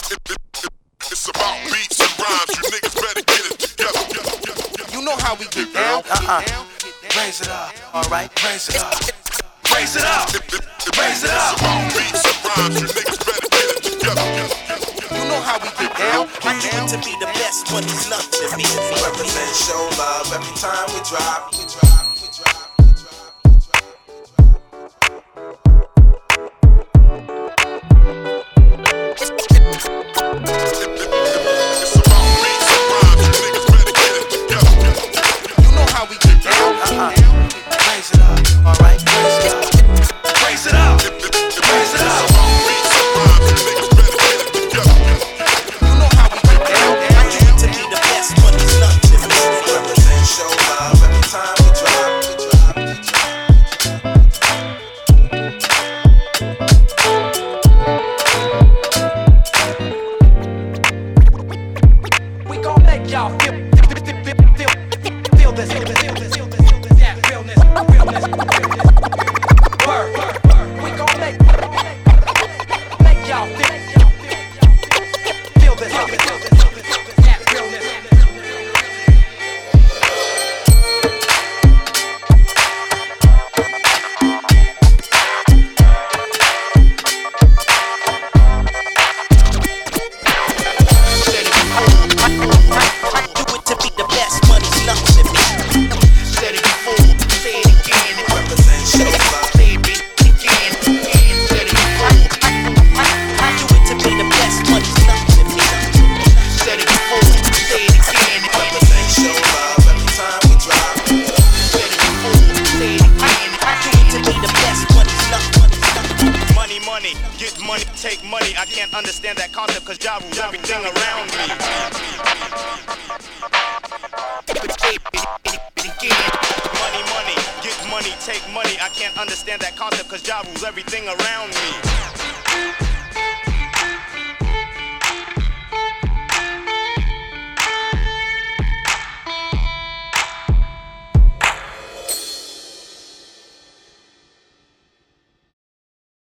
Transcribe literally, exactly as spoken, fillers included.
It's about beats and rhymes. You niggas better get it together. You know how we get down. Uh-uh. Raise it up. All right. Raise it up. Raise it up. Raise it up. It's about beats and rhymes. You niggas better get it together. You know how we get down. I do it to be the best when it's love to me. Represent, show love every time we drop. We drop. Y'all feel, feel, feel, feel, feel this, feel this, feel this, feel this, feel this, that realness, realness, realness. Word, word, word. We gon' make, make y'all feel, feel this, feel this, feel this, feel this, feel this, that realness. Get money, take money. I can't understand that concept cause Ja rules everything around me. Money, money, get money, take money. I can't understand that concept cause Ja rules everything around me.